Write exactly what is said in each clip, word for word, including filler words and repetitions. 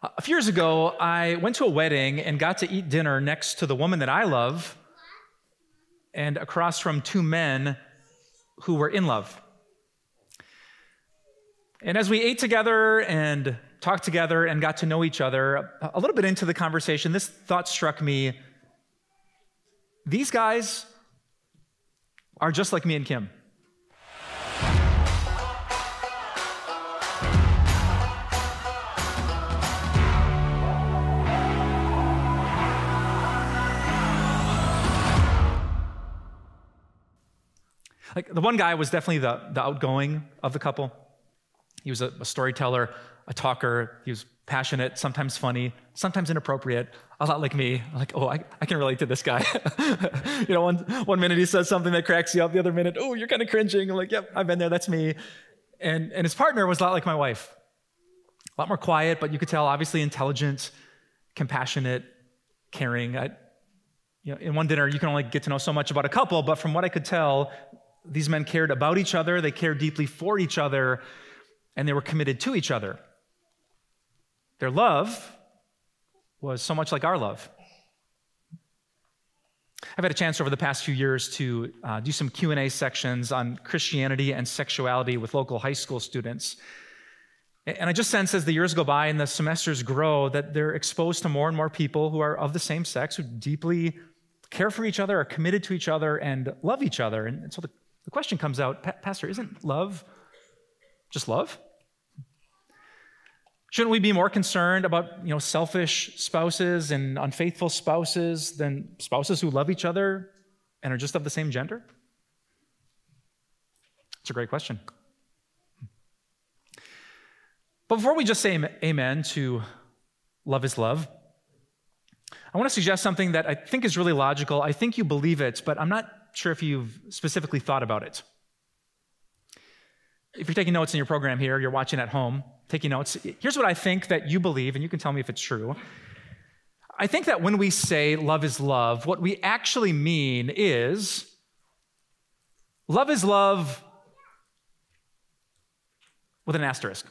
A few years ago, I went to a wedding and got to eat dinner next to the woman that I love and across from two men who were in love. And as we ate together and talked together and got to know each other, a little bit into the conversation, this thought struck me. These guys are just like me and Kim. Like, the one guy was definitely the, the outgoing of the couple. He was a, a storyteller, a talker. He was passionate, sometimes funny, sometimes inappropriate, a lot like me. I'm like, oh, I, I can relate to this guy. you know, one, one minute he says something that cracks you up, the other minute, oh, you're kind of cringing. I'm like, yep, I've been there, that's me. And, and his partner was a lot like my wife. A lot more quiet, but you could tell, obviously intelligent, compassionate, caring. I, you know, in one dinner, you can only get to know so much about a couple, but from what I could tell, these men cared about each other, they cared deeply for each other, and they were committed to each other. Their love was so much like our love. I've had a chance over the past few years to uh, do some Q and A sections on Christianity and sexuality with local high school students. And I just sense as the years go by and the semesters grow that they're exposed to more and more people who are of the same sex, who deeply care for each other, are committed to each other, and love each other. And so the, the question comes out, Pastor, isn't love just love? Shouldn't we be more concerned about, you know, selfish spouses and unfaithful spouses than spouses who love each other and are just of the same gender? It's a great question. But before we just say amen to love is love, I want to suggest something that I think is really logical. I think you believe it, but I'm not sure if you've specifically thought about it. If you're taking notes in your program here, you're watching at home, taking notes, here's what I think that you believe, and you can tell me if it's true. I think that when we say love is love, what we actually mean is love is love with an asterisk.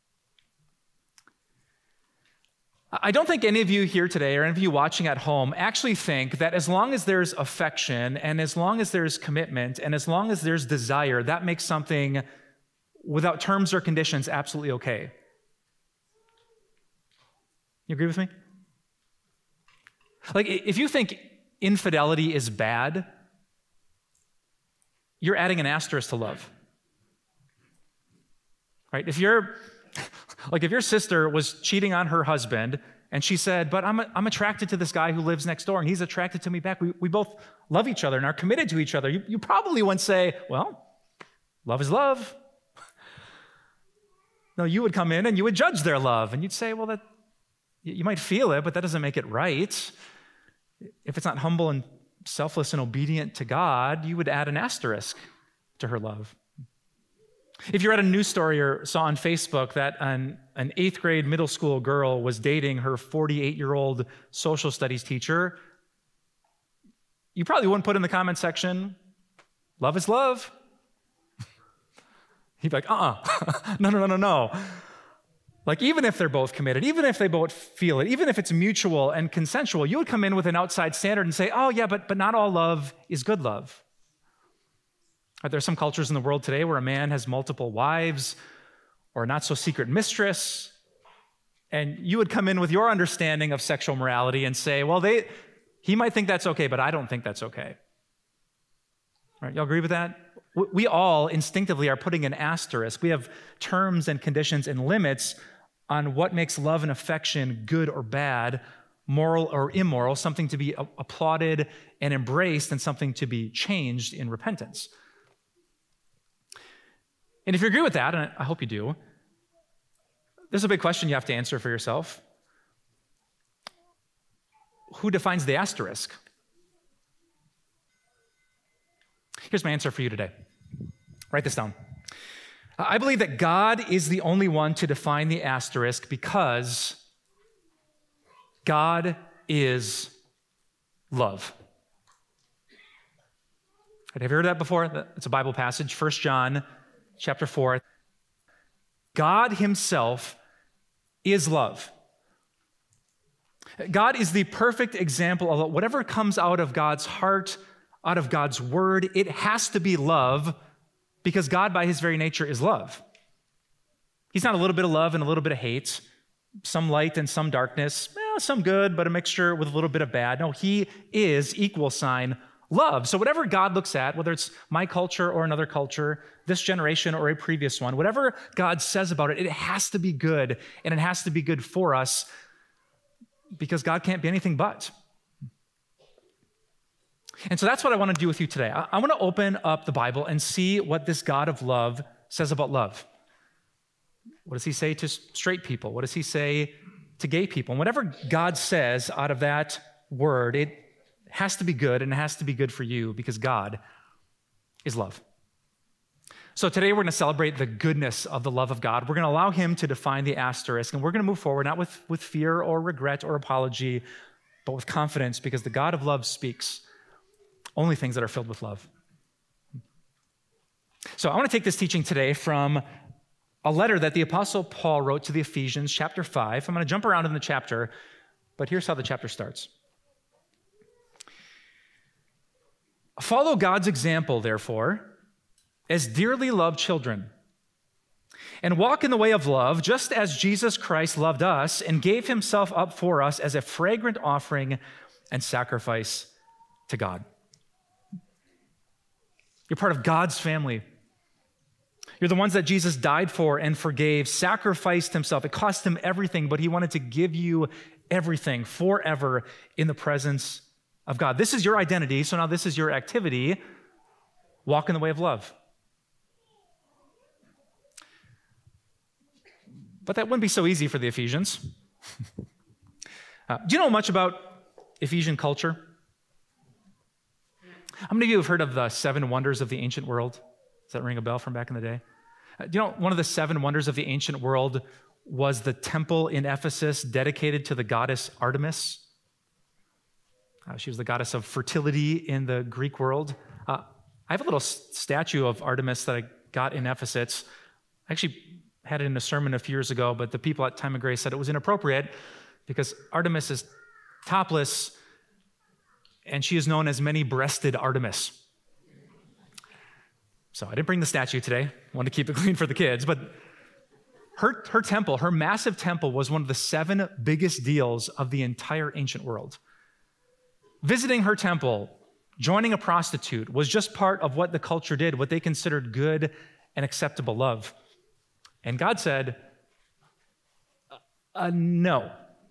I don't think any of you here today or any of you watching at home actually think that as long as there's affection and as long as there's commitment and as long as there's desire, that makes something without terms or conditions absolutely okay. You agree with me? Like, if you think infidelity is bad, you're adding an asterisk to love. Right? If you're Like if your sister was cheating on her husband and she said, but I'm, I'm attracted to this guy who lives next door and he's attracted to me back. We, we both love each other and are committed to each other. You, you probably wouldn't say, well, love is love. No, you would come in and you would judge their love and you'd say, well, that you might feel it, but that doesn't make it right. If it's not humble and selfless and obedient to God, you would add an asterisk to her love. If you read a news story or saw on Facebook that an, an eighth grade middle school girl was dating her forty-eight-year-old social studies teacher, you probably wouldn't put in the comment section, love is love. He'd be like, uh-uh, no, no, no, no, no. Like, even if they're both committed, even if they both feel it, even if it's mutual and consensual, you would come in with an outside standard and say, oh, yeah, but, but not all love is good love. Are there some cultures in the world today where a man has multiple wives or a not-so-secret mistress, and you would come in with your understanding of sexual morality and say, well, they, he might think that's okay, but I don't think that's okay. Right? Y'all agree with that? We all instinctively are putting an asterisk. We have terms and conditions and limits on what makes love and affection good or bad, moral or immoral, something to be applauded and embraced, and something to be changed in repentance. And if you agree with that, and I hope you do, there's a big question you have to answer for yourself. Who defines the asterisk? Here's my answer for you today. Write this down. I believe that God is the only one to define the asterisk because God is love. Have you heard that before? It's a Bible passage, First John chapter four. God himself is love. God is the perfect example of whatever comes out of God's heart, out of God's word, it has to be love because God by his very nature is love. He's not a little bit of love and a little bit of hate, some light and some darkness, eh, some good, but a mixture with a little bit of bad. No, he is equal sign love. So whatever God looks at, whether it's my culture or another culture, this generation or a previous one, whatever God says about it, it has to be good, and it has to be good for us because God can't be anything but. And so that's what I want to do with you today. I, I want to open up the Bible and see what this God of love says about love. What does he say to straight people? What does he say to gay people? And whatever God says out of that word, it has to be good, and it has to be good for you because God is love. So today we're going to celebrate the goodness of the love of God. We're going to allow him to define the asterisk, and we're going to move forward not with, with fear or regret or apology, but with confidence because the God of love speaks only things that are filled with love. So I want to take this teaching today from a letter that the Apostle Paul wrote to the Ephesians, chapter five. I'm going to jump around in the chapter, but here's how the chapter starts. Follow God's example, therefore, as dearly loved children, and walk in the way of love, just as Jesus Christ loved us and gave himself up for us as a fragrant offering and sacrifice to God. You're part of God's family. You're the ones that Jesus died for and forgave, sacrificed himself. It cost him everything, but he wanted to give you everything forever in the presence of God. This is your identity, so now this is your activity. Walk in the way of love. But that wouldn't be so easy for the Ephesians. uh, do you know much about Ephesian culture? How many of you have heard of the seven wonders of the ancient world? Does that ring a bell from back in the day? Uh, do you know one of the seven wonders of the ancient world was the temple in Ephesus dedicated to the goddess Artemis? Uh, she was the goddess of fertility in the Greek world. Uh, I have a little s- statue of Artemis that I got in Ephesus. I actually had it in a sermon a few years ago, but the people at Time of Grace said it was inappropriate because Artemis is topless and she is known as many-breasted Artemis. So I didn't bring the statue today. I wanted to keep it clean for the kids, but her, her temple, her massive temple was one of the seven biggest deals of the entire ancient world. Visiting her temple, joining a prostitute was just part of what the culture did, what they considered good and acceptable love. And God said, uh, no.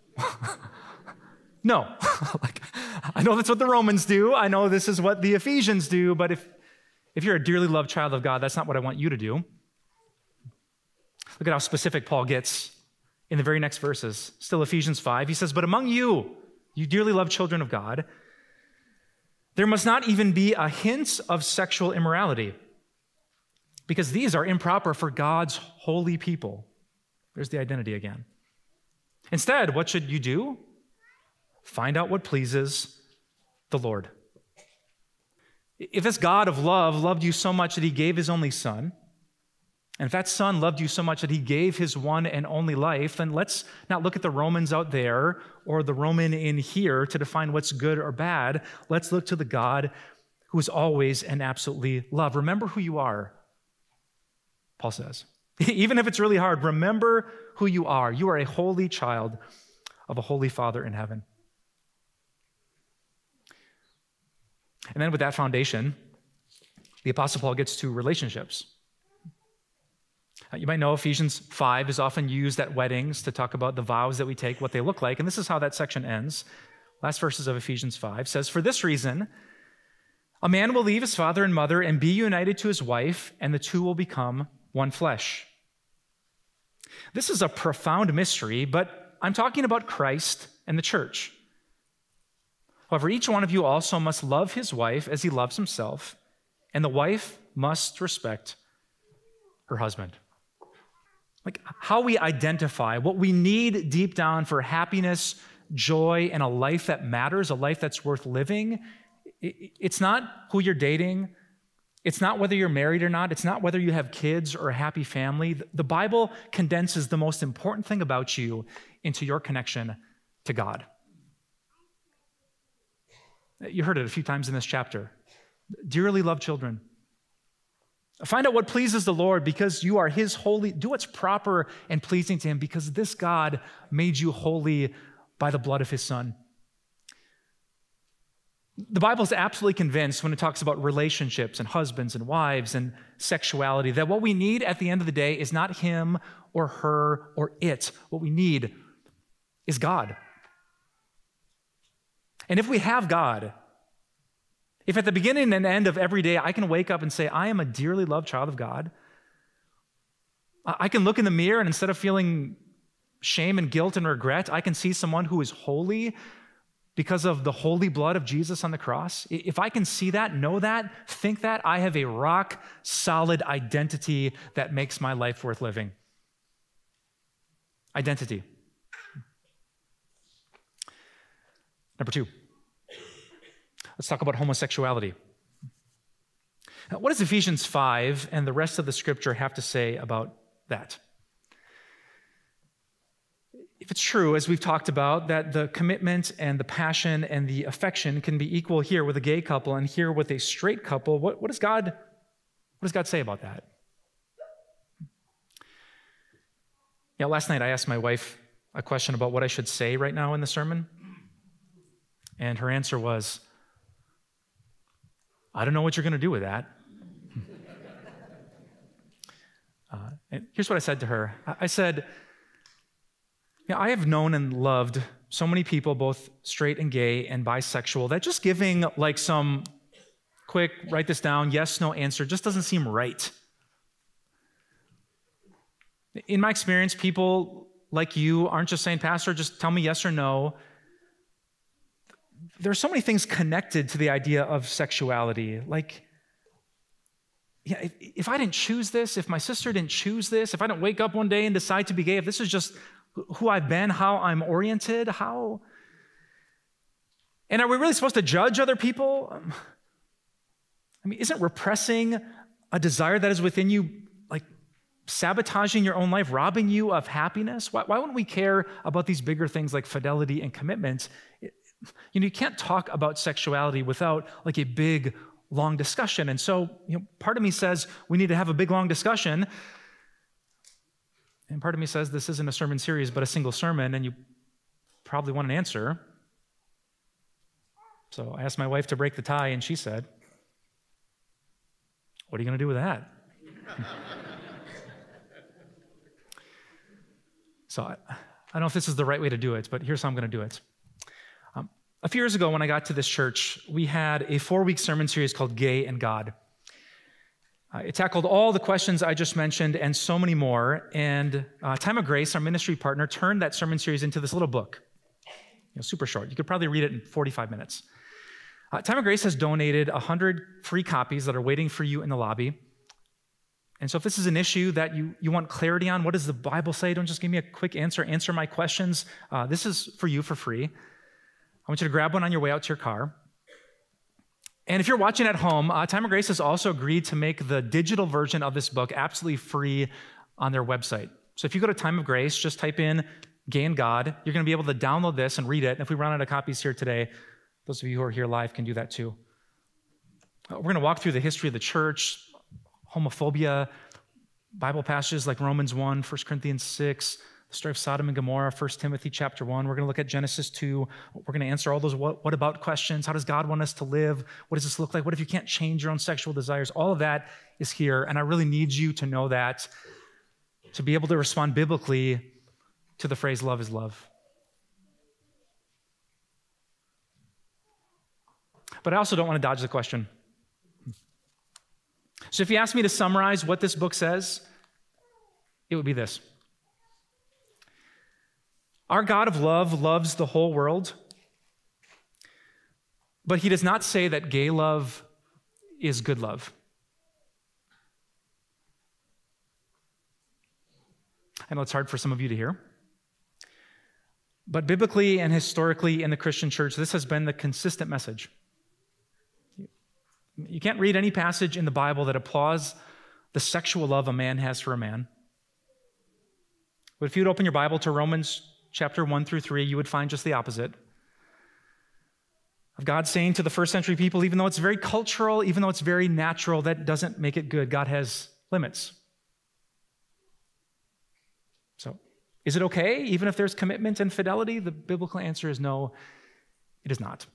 No. Like, I know that's what the Romans do. I know this is what the Ephesians do, but if, if you're a dearly loved child of God, that's not what I want you to do. Look at how specific Paul gets in the very next verses. Still Ephesians five. He says, but among you, you dearly loved children of God, there must not even be a hint of sexual immorality, because these are improper for God's holy people. There's the identity again. Instead, what should you do? Find out what pleases the Lord. If this God of love loved you so much that he gave his only son, and if that son loved you so much that he gave his one and only life, then let's not look at the Romans out there or the Roman in here to define what's good or bad. Let's look to the God who is always and absolutely love. Remember who you are, Paul says. Even if it's really hard, remember who you are. You are a holy child of a holy Father in heaven. And then with that foundation, the Apostle Paul gets to relationships. Uh, you might know Ephesians five is often used at weddings to talk about the vows that we take, what they look like. And this is how that section ends. Last verses of Ephesians five says, for this reason, a man will leave his father and mother and be united to his wife, and the two will become one flesh. This is a profound mystery, but I'm talking about Christ and the church. However, each one of you also must love his wife as he loves himself, and the wife must respect her husband. Like how we identify what we need deep down for happiness, joy, and a life that matters, a life that's worth living. It's not who you're dating. It's not whether you're married or not. It's not whether you have kids or a happy family. The Bible condenses the most important thing about you into your connection to God. You heard it a few times in this chapter. Dearly loved children, find out what pleases the Lord because you are his holy. Do what's proper and pleasing to him because this God made you holy by the blood of his son. The Bible is absolutely convinced when it talks about relationships and husbands and wives and sexuality that what we need at the end of the day is not him or her or it. What we need is God. And if we have God, if at the beginning and end of every day I can wake up and say, I am a dearly loved child of God, I can look in the mirror and instead of feeling shame and guilt and regret, I can see someone who is holy because of the holy blood of Jesus on the cross. If I can see that, know that, think that, I have a rock solid identity that makes my life worth living. Identity. Number two, let's talk about homosexuality. Now, what does Ephesians five and the rest of the scripture have to say about that? If it's true, as we've talked about, that the commitment and the passion and the affection can be equal here with a gay couple and here with a straight couple, what, what does God, what does God say about that? Yeah, last night I asked my wife a question about what I should say right now in the sermon, and her answer was, I don't know what you're going to do with that. uh, and here's what I said to her. I said, yeah, I have known and loved so many people, both straight and gay and bisexual, that just giving like some quick, write this down, yes, no answer just doesn't seem right. In my experience, people like you aren't just saying, Pastor, just tell me yes or no. There are so many things connected to the idea of sexuality. Like, yeah, if, if I didn't choose this, if my sister didn't choose this, if I didn't wake up one day and decide to be gay, if this is just who I've been, how I'm oriented, how... And are we really supposed to judge other people? I mean, isn't repressing a desire that is within you, like sabotaging your own life, robbing you of happiness? Why, why wouldn't we care about these bigger things like fidelity and commitment? It, you know, you can't talk about sexuality without like a big, long discussion. And so, you know, part of me says we need to have a big, long discussion. And part of me says this isn't a sermon series, but a single sermon, and you probably want an answer. So I asked my wife to break the tie, and she said, what are you going to do with that? So I, I don't know if this is the right way to do it, but here's how I'm going to do it. Um, a few years ago when I got to this church, we had a four-week sermon series called Gay and God. Uh, it tackled all the questions I just mentioned and so many more. And uh, Time of Grace, our ministry partner, turned that sermon series into this little book. You know, super short. You could probably read it in forty-five minutes. Uh, Time of Grace has donated one hundred free copies that are waiting for you in the lobby. And so if this is an issue that you, you want clarity on, what does the Bible say? Don't just give me a quick answer, answer my questions. Uh, this is for you for free. I want you to grab one on your way out to your car. And if you're watching at home, uh, Time of Grace has also agreed to make the digital version of this book absolutely free on their website. So if you go to Time of Grace, just type in Gay and God, you're going to be able to download this and read it. And if we run out of copies here today, those of you who are here live can do that too. Uh, we're going to walk through the history of the church, homophobia, Bible passages like Romans one, First Corinthians six, the story of Sodom and Gomorrah, First Timothy chapter one. We're going to look at Genesis two. We're going to answer all those what, what about questions. How does God want us to live? What does this look like? What if you can't change your own sexual desires? All of that is here, and I really need you to know that to be able to respond biblically to the phrase love is love. But I also don't want to dodge the question. So if you ask me to summarize what this book says, it would be this. Our God of love loves the whole world, but he does not say that gay love is good love. I know it's hard for some of you to hear, but biblically and historically in the Christian church, this has been the consistent message. You can't read any passage in the Bible that applauds the sexual love a man has for a man. But if you'd open your Bible to Romans chapter one through three, you would find just the opposite. of God saying to the first century people, even though it's very cultural, even though it's very natural, that doesn't make it good. God has limits. So, is it okay, even if there's commitment and fidelity? The biblical answer is no, it is not.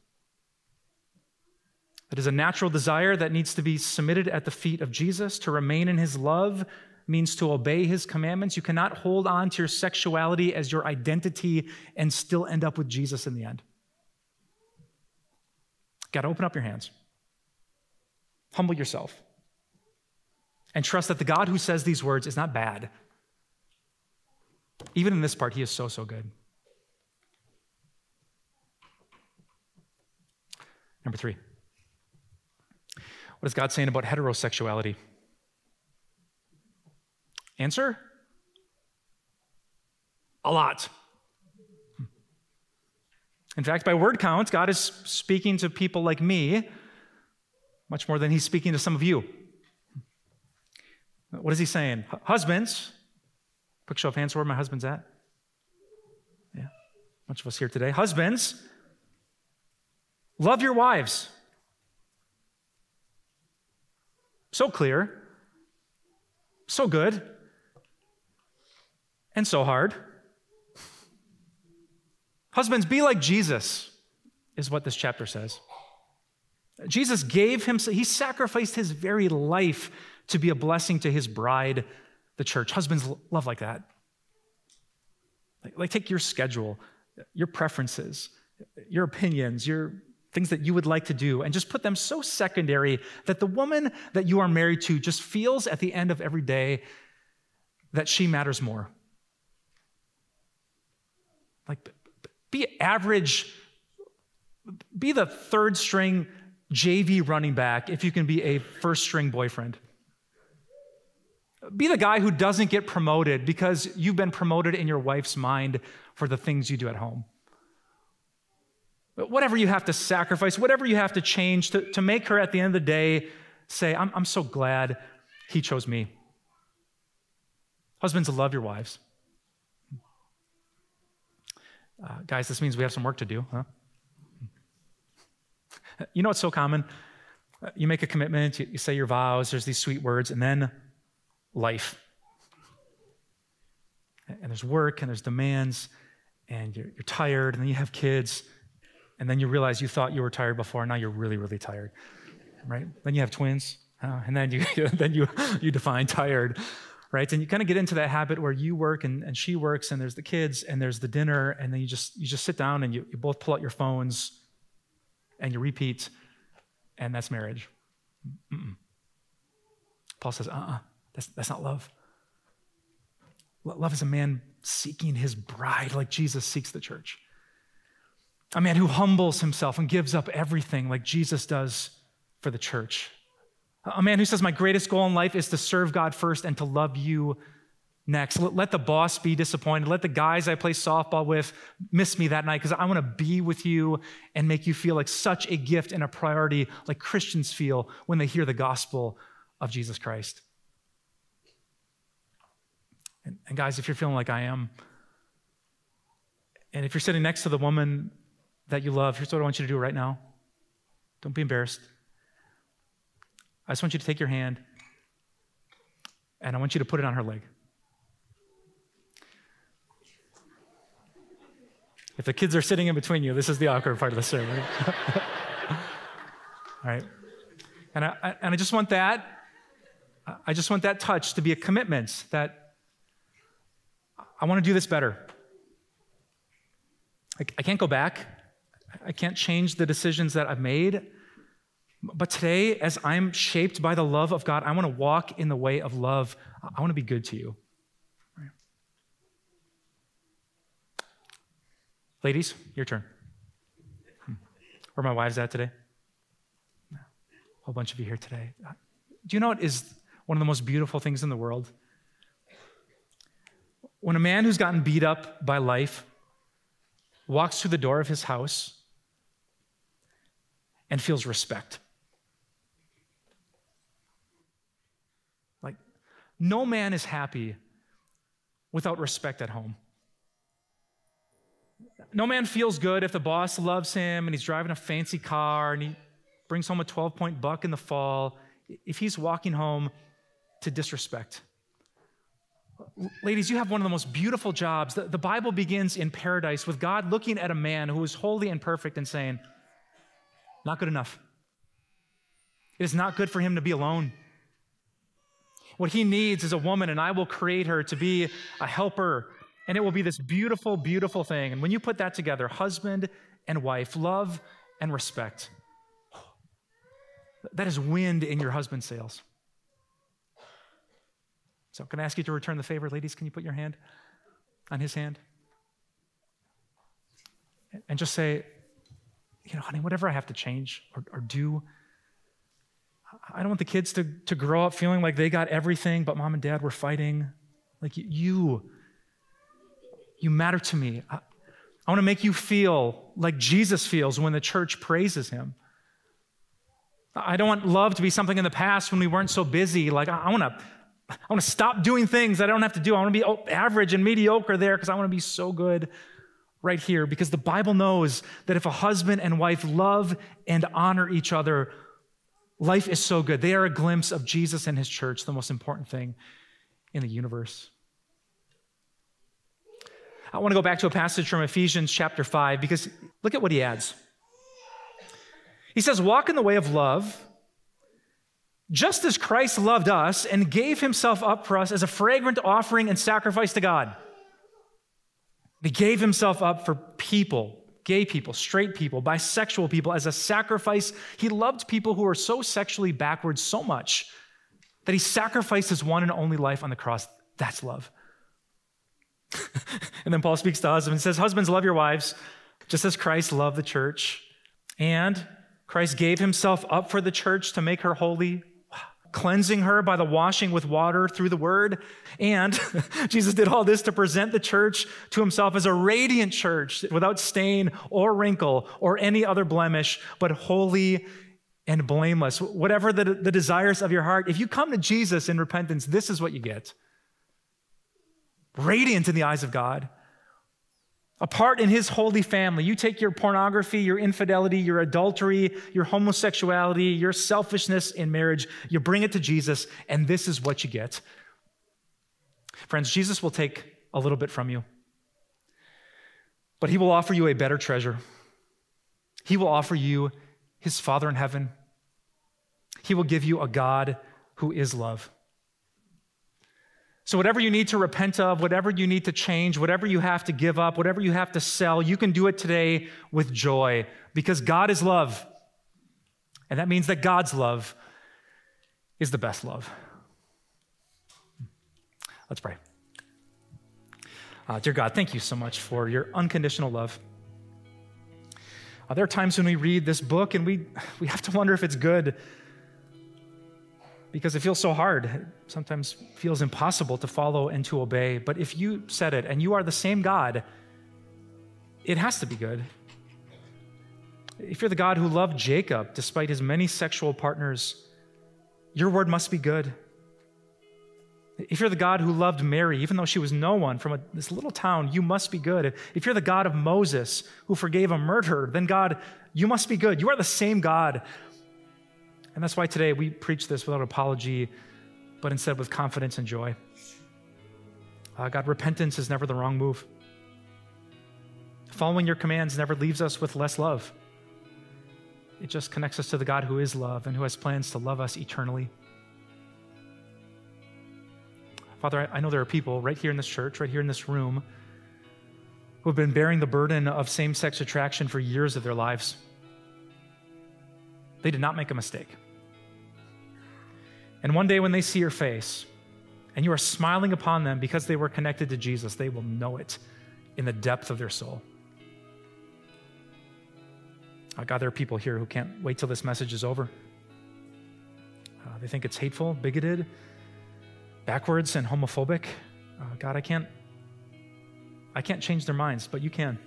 It is a natural desire that needs to be submitted at the feet of Jesus. To remain in his love means to obey his commandments. You cannot hold on to your sexuality as your identity and still end up with Jesus in the end. Got to open up your hands. Humble yourself. And trust that the God who says these words is not bad. Even in this part, he is so, so good. Number three. What is God saying about heterosexuality? Answer? A lot. In fact, by word count, God is speaking to people like me much more than he's speaking to some of you. What is he saying? Husbands, quick show of hands, where my husband's at? Yeah, a bunch of us here today. Husbands, love your wives. So clear, so good, and so hard. Husbands, be like Jesus, is what this chapter says. Jesus gave himself, he sacrificed his very life to be a blessing to his bride, the church. Husbands, love like that. Like, like take your schedule, your preferences, your opinions, your things that you would like to do, and just put them so secondary that the woman that you are married to just feels at the end of every day that she matters more. Like, be average, be the third string J V running back if you can be a first string boyfriend. Be the guy who doesn't get promoted because you've been promoted in your wife's mind for the things you do at home. Whatever you have to sacrifice, whatever you have to change to, to make her at the end of the day say, I'm, I'm so glad he chose me. Husbands, love your wives. Uh, guys, this means we have some work to do, huh? You know what's so common? You make a commitment, you, you say your vows, there's these sweet words, and then life. And there's work, and there's demands, and you're, you're tired, and then you have kids, and then you realize you thought you were tired before, and now you're really, really tired, right? Then you have twins, uh, and then you then you you define tired, right? And you kind of get into that habit where you work and, and she works, and there's the kids, and there's the dinner, and then you just you just sit down and you, you both pull out your phones, and you repeat, and that's marriage. Mm-mm. Paul says, uh-uh, that's, that's not love. Love is a man seeking his bride like Jesus seeks the church. A man who humbles himself and gives up everything like Jesus does for the church. A man who says, my greatest goal in life is to serve God first and to love you next. Let the boss be disappointed. Let the guys I play softball with miss me that night because I want to be with you and make you feel like such a gift and a priority like Christians feel when they hear the gospel of Jesus Christ. And, and guys, if you're feeling like I am, and if you're sitting next to the woman that you love, here's what I want you to do right now. Don't be embarrassed. I just want you to take your hand and I want you to put it on her leg. If the kids are sitting in between you, this is the awkward part of the sermon. All right. And I, and I just want that, I just want that touch to be a commitment that I want to do this better. I, I can't go back. I can't change the decisions that I've made. But today, as I'm shaped by the love of God, I want to walk in the way of love. I want to be good to you. Right. Ladies, your turn. Hmm. Where are my wives at today? A whole bunch of you here today. Do you know what is one of the most beautiful things in the world? When a man who's gotten beat up by life walks through the door of his house and feels respect. Like, no man is happy without respect at home. No man feels good if the boss loves him and he's driving a fancy car and he brings home a twelve-point buck in the fall, if he's walking home to disrespect. Ladies, you have one of the most beautiful jobs. The, the Bible begins in paradise with God looking at a man who is holy and perfect and saying, not good enough. It is not good for him to be alone. What he needs is a woman, and I will create her to be a helper, and it will be this beautiful, beautiful thing. And when you put that together, husband and wife, love and respect, that is wind in your husband's sails. So can I ask you to return the favor? Ladies, can you put your hand on his hand? And just say, you know, honey, whatever I have to change or, or do, I don't want the kids to, to grow up feeling like they got everything, but mom and dad were fighting. Like you, you matter to me. I, I want to make you feel like Jesus feels when the church praises him. I don't want love to be something in the past when we weren't so busy. Like I, I want to I want to stop doing things that I don't have to do. I want to be average and mediocre there because I want to be so good right here. Because the Bible knows that if a husband and wife love and honor each other, life is so good. They are a glimpse of Jesus and his church, the most important thing in the universe. I want to go back to a passage from Ephesians chapter five because look at what he adds. He says, walk in the way of love, just as Christ loved us and gave himself up for us as a fragrant offering and sacrifice to God. He gave himself up for people, gay people, straight people, bisexual people as a sacrifice. He loved people who were so sexually backward so much that he sacrificed his one and only life on the cross. That's love. And then Paul speaks to husbands and says, husbands, love your wives, just as Christ loved the church. And Christ gave himself up for the church to make her holy, cleansing her by the washing with water through the word. And Jesus did all this to present the church to himself as a radiant church without stain or wrinkle or any other blemish, but holy and blameless. Whatever the, the desires of your heart, if you come to Jesus in repentance, this is what you get. Radiant in the eyes of God. A part in his holy family. You take your pornography, your infidelity, your adultery, your homosexuality, your selfishness in marriage, you bring it to Jesus, and this is what you get. Friends, Jesus will take a little bit from you, but he will offer you a better treasure. He will offer you his Father in heaven. He will give you a God who is love. So whatever you need to repent of, whatever you need to change, whatever you have to give up, whatever you have to sell, you can do it today with joy because God is love. And that means that God's love is the best love. Let's pray. Uh, dear God, thank you so much for your unconditional love. Uh, there are times when we read this book and we, we have to wonder if it's good, because it feels so hard. It sometimes feels impossible to follow and to obey. But if you said it and you are the same God, it has to be good. If you're the God who loved Jacob despite his many sexual partners, your word must be good. If you're the God who loved Mary, even though she was no one from a, this little town, you must be good. If you're the God of Moses who forgave a murderer, then God, you must be good. You are the same God. And that's why today we preach this without apology, but instead with confidence and joy. Uh, God, repentance is never the wrong move. Following your commands never leaves us with less love. It just connects us to the God who is love and who has plans to love us eternally. Father, I know there are people right here in this church, right here in this room, who have been bearing the burden of same-sex attraction for years of their lives. They did not make a mistake. And one day when they see your face and you are smiling upon them because they were connected to Jesus, they will know it in the depth of their soul. Oh God, there are people here who can't wait till this message is over. Uh, they think it's hateful, bigoted, backwards, and homophobic. Uh, God, I can't, I can't change their minds, but you can.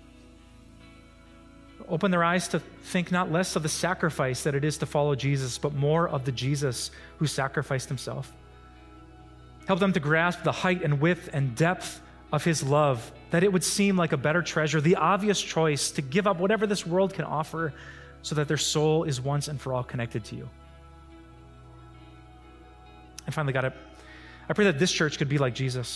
Open their eyes to think not less of the sacrifice that it is to follow Jesus, but more of the Jesus who sacrificed himself. Help them to grasp the height and width and depth of his love that it would seem like a better treasure, the obvious choice to give up whatever this world can offer so that their soul is once and for all connected to you. And finally, God, I, I pray that this church could be like Jesus,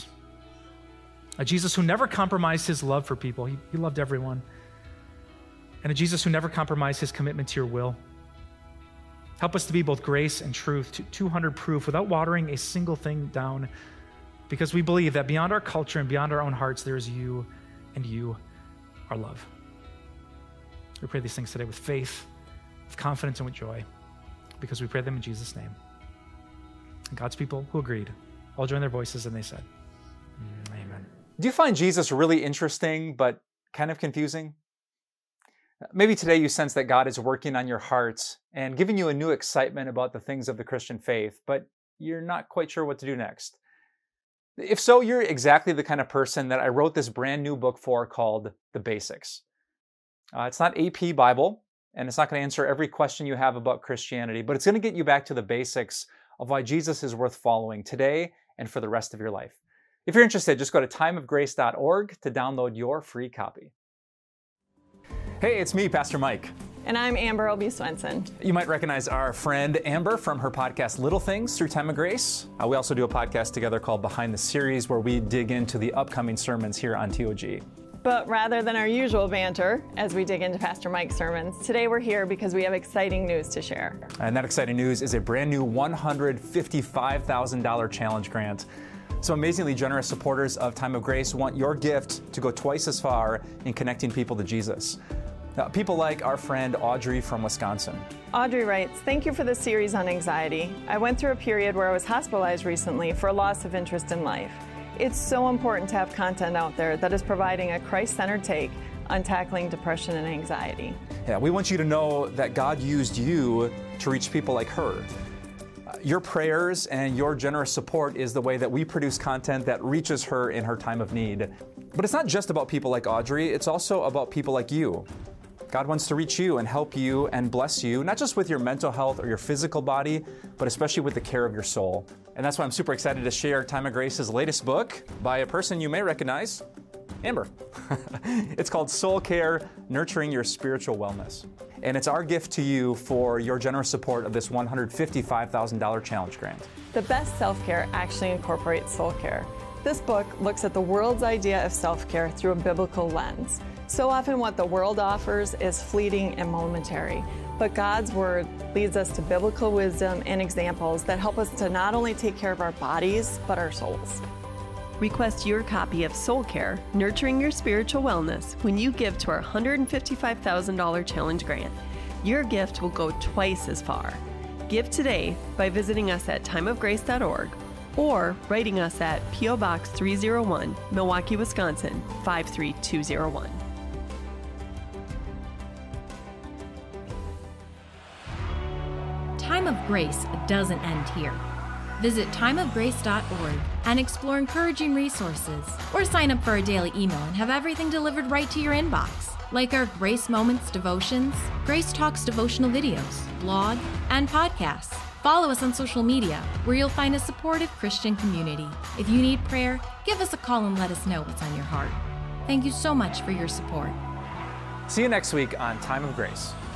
a Jesus who never compromised his love for people. He, he loved everyone. And a Jesus who never compromised his commitment to your will. Help us to be both grace and truth, two hundred proof, without watering a single thing down, because we believe that beyond our culture and beyond our own hearts, there is you and you are love. We pray these things today with faith, with confidence, and with joy, because we pray them in Jesus' name. And God's people who agreed all joined their voices and they said, amen. Do you find Jesus really interesting, but kind of confusing? Maybe today you sense that God is working on your hearts and giving you a new excitement about the things of the Christian faith, but you're not quite sure what to do next. If so, you're exactly the kind of person that I wrote this brand new book for called The Basics. Uh, it's not A P Bible, and it's not going to answer every question you have about Christianity, but it's going to get you back to the basics of why Jesus is worth following today and for the rest of your life. If you're interested, just go to time of grace dot org to download your free copy. Hey, it's me, Pastor Mike. And I'm Amber Obie Swenson. You might recognize our friend Amber from her podcast, Little Things Through Time of Grace. Uh, we also do a podcast together called Behind the Series, where we dig into the upcoming sermons here on T O G. But rather than our usual banter, as we dig into Pastor Mike's sermons, today we're here because we have exciting news to share. And that exciting news is a brand new one hundred fifty-five thousand dollars challenge grant. So amazingly generous supporters of Time of Grace want your gift to go twice as far in connecting people to Jesus. Uh, people like our friend Audrey from Wisconsin. Audrey writes, thank you for the series on anxiety. I went through a period where I was hospitalized recently for a loss of interest in life. It's so important to have content out there that is providing a Christ-centered take on tackling depression and anxiety. Yeah, we want you to know that God used you to reach people like her. Your prayers and your generous support is the way that we produce content that reaches her in her time of need. But it's not just about people like Audrey, it's also about people like you. God wants to reach you and help you and bless you, not just with your mental health or your physical body, but especially with the care of your soul. And that's why I'm super excited to share Time of Grace's latest book by a person you may recognize, Amber. It's called Soul Care, Nurturing Your Spiritual Wellness. And it's our gift to you for your generous support of this one hundred fifty-five thousand dollars challenge grant. The best self-care actually incorporates soul care. This book looks at the world's idea of self-care through a biblical lens. So often what the world offers is fleeting and momentary, but God's Word leads us to biblical wisdom and examples that help us to not only take care of our bodies, but our souls. Request your copy of Soul Care, Nurturing Your Spiritual Wellness when you give to our one hundred fifty-five thousand dollars challenge grant. Your gift will go twice as far. Give today by visiting us at time of grace dot org or writing us at P O Box three oh one, Milwaukee, Wisconsin, five three two oh one. Time of Grace doesn't end here. Visit time of grace dot org and explore encouraging resources, or sign up for our daily email and have everything delivered right to your inbox, like our Grace Moments devotions, Grace Talks devotional videos, blog, and podcasts. Follow us on social media, where you'll find a supportive Christian community. If you need prayer, give us a call and let us know what's on your heart. Thank you so much for your support. See you next week on Time of Grace.